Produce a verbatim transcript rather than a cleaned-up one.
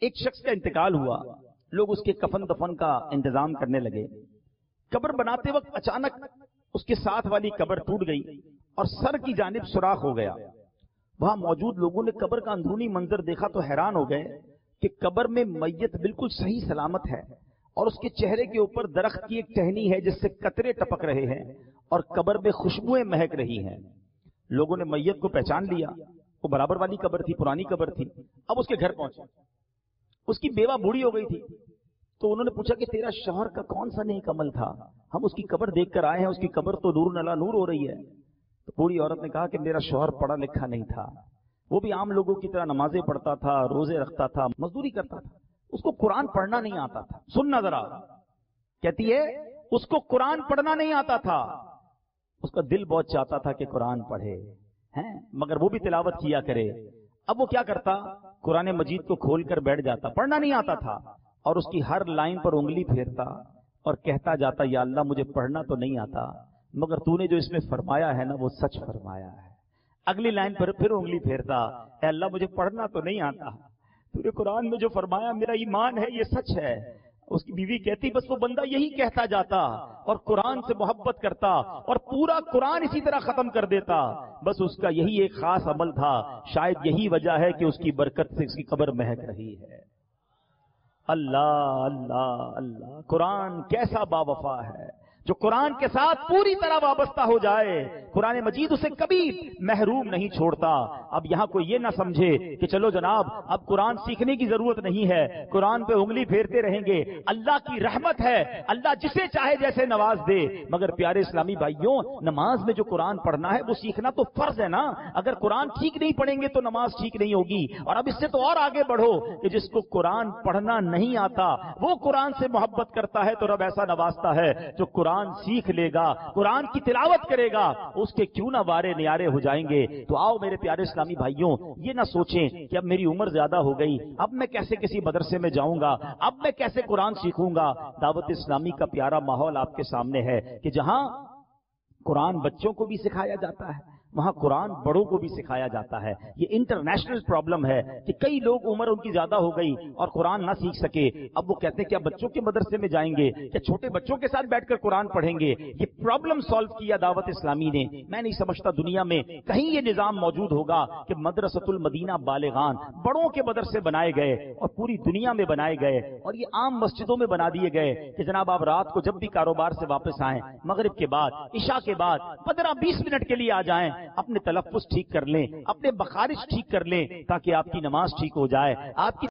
ایک شخص کا انتقال ہوا، لوگ اس کے کفن دفن کا انتظام کرنے لگے۔ قبر بناتے وقت اچانک اس کے ساتھ والی قبر ٹوٹ گئی اور سر کی جانب سوراخ ہو گیا۔ وہاں موجود لوگوں نے قبر کا اندرونی منظر دیکھا تو حیران ہو گئے کہ قبر میں میت بالکل صحیح سلامت ہے اور اس کے چہرے کے اوپر درخت کی ایک ٹہنی ہے جس سے قطرے ٹپک رہے ہیں اور قبر میں خوشبوئیں مہک رہی ہیں۔ لوگوں نے میت کو پہچان لیا، وہ برابر والی قبر تھی، پرانی قبر تھی۔ اب اس کے گھر پہنچے، اس کی بیوہ بوڑھی ہو گئی تھی، تو انہوں نے پوچھا کہ تیرا شوہر کا کون سا نیک عمل تھا، ہم اس کی قبر دیکھ کر آئے ہیں، اس کی قبر تو نور نلا نور ہو رہی ہے۔ تو بوڑھی عورت نے کہا کہ میرا شوہر پڑھا لکھا نہیں تھا، وہ بھی عام لوگوں کی طرح نمازیں پڑھتا تھا، روزے رکھتا تھا، مزدوری کرتا تھا، اس کو قرآن پڑھنا نہیں آتا تھا۔ سننا ذرا، کہتی ہے اس کو قرآن پڑھنا نہیں آتا تھا، اس کا دل بہت چاہتا تھا کہ قرآن پڑھے ہیں، مگر وہ بھی تلاوت کیا کرے۔ اب وہ کیا کرتا، قرآن مجید کو کھول کر بیٹھ جاتا، پڑھنا نہیں آتا تھا، اور اس کی ہر لائن پر انگلی پھیرتا اور کہتا جاتا یا اللہ مجھے پڑھنا تو نہیں آتا، مگر تو نے جو اس میں فرمایا ہے نا وہ سچ فرمایا ہے۔ اگلی لائن پر پھر انگلی پھیرتا، اے اللہ مجھے پڑھنا تو نہیں آتا، تو نے قرآن میں جو فرمایا میرا ایمان ہے یہ سچ ہے۔ اس کی بیوی کہتی بس وہ بندہ یہی کہتا جاتا اور قرآن سے محبت کرتا اور پورا قرآن اسی طرح ختم کر دیتا، بس اس کا یہی ایک خاص عمل تھا، شاید یہی وجہ ہے کہ اس کی برکت سے اس کی قبر مہک رہی ہے۔ اللہ اللہ اللہ، قرآن کیسا با وفا ہے، جو قرآن کے ساتھ پوری طرح وابستہ ہو جائے، قرآن مجید اسے کبھی محروم نہیں چھوڑتا۔ اب یہاں کوئی یہ نہ سمجھے کہ چلو جناب اب قرآن سیکھنے کی ضرورت نہیں ہے، قرآن پہ انگلی پھیرتے رہیں گے۔ اللہ کی رحمت ہے، اللہ جسے چاہے جیسے نواز دے، مگر پیارے اسلامی بھائیوں نماز میں جو قرآن پڑھنا ہے وہ سیکھنا تو فرض ہے نا۔ اگر قرآن ٹھیک نہیں پڑھیں گے تو نماز ٹھیک نہیں ہوگی۔ اور اب اس سے تو اور آگے بڑھو کہ جس کو قرآن پڑھنا نہیں آتا وہ قرآن سے محبت کرتا ہے تو رب ایسا نوازتا ہے جو قرآن سیکھ لے گا، قرآن کی تلاوت کرے گا، اس کے کیوں نہ وارے نیارے ہو جائیں گے۔ تو آؤ میرے پیارے اسلامی بھائیوں یہ نہ سوچیں کہ اب میری عمر زیادہ ہو گئی، اب میں کیسے کسی مدرسے میں جاؤں گا، اب میں کیسے قرآن سیکھوں گا۔ دعوت اسلامی کا پیارا ماحول آپ کے سامنے ہے کہ جہاں قرآن بچوں کو بھی سکھایا جاتا ہے وہاں قرآن بڑوں کو بھی سکھایا جاتا ہے۔ یہ انٹرنیشنل پرابلم ہے کہ کئی لوگ عمر ان کی زیادہ ہو گئی اور قرآن نہ سیکھ سکے، اب وہ کہتے ہیں کیا بچوں کے مدرسے میں جائیں گے، کیا چھوٹے بچوں کے ساتھ بیٹھ کر قرآن پڑھیں گے۔ یہ پرابلم سالو کیا دعوت اسلامی نے۔ میں نہیں سمجھتا دنیا میں کہیں یہ نظام موجود ہوگا کہ مدرسۃ المدینہ بالغان بڑوں کے مدرسے بنائے گئے اور پوری دنیا میں بنائے گئے اور یہ عام مسجدوں میں بنا دیے گئے کہ جناب آپ رات کو جب بھی کاروبار سے واپس آئیں، مغرب کے بعد عشاء کے بعد پندرہ بیس منٹ کے لیے آ جائیں، اپنے تلفظ ٹھیک کر لیں، اپنے بخارج ٹھیک کر لیں تاکہ آپ کی نماز ٹھیک ہو جائے، آپ کی